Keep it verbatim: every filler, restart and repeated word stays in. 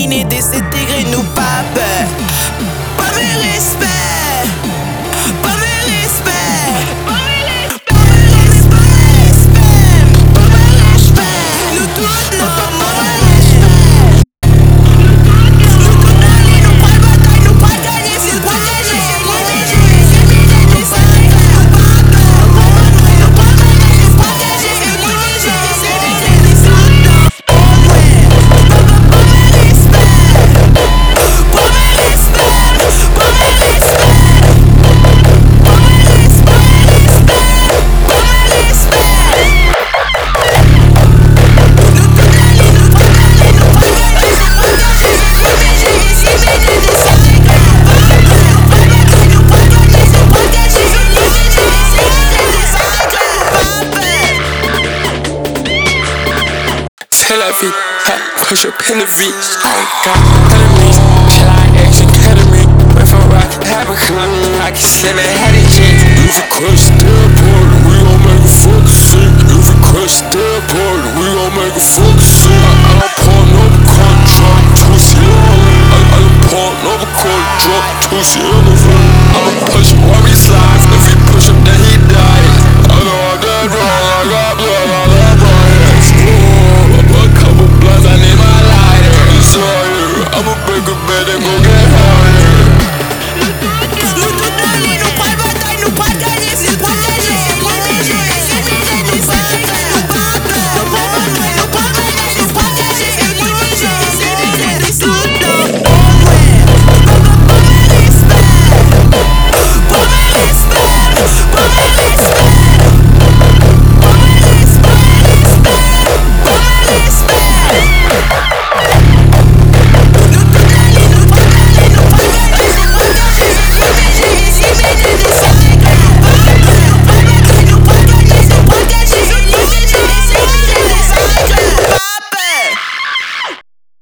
terminé de s'intégrer, nous pas peur. Pas de respect, pas de respect, pas de respect, pas de respect. Nous tous nos mauvais. Nous tous d'aller, nous pas bataille, nous pas gagner, c'est pas gagner, c'est pas gagner. C'est bien de nous salir, nous pas peur, nous pas gagner, c'est pas gagner, c'est pas gagner, c'est bien de nous salir. Oh ouais, pas de respect, pas de respect, pas de respect, pas de respect, pas de respect. Nous tous d'aller, nous pas gagner, nous pas gagner, c'est pas gagner, c'est pas gagner, c'est bien de nous salir. Nous pas gagner, c'est pas gagner, c'est pas gagner, c'est bien de nous salir, nous pas peur. C'est la vie, ha, push up in the V. I ain't got enemies, shit like action ketamine. Went from rock to Abercrombie, I can send a head of jeans. If we crush that party, we gon' make a fucking scene. If we crush that party, we gon' make a fucking scene. I, I done poured another court, drop two shit. I, I done poured another court, drop two shit.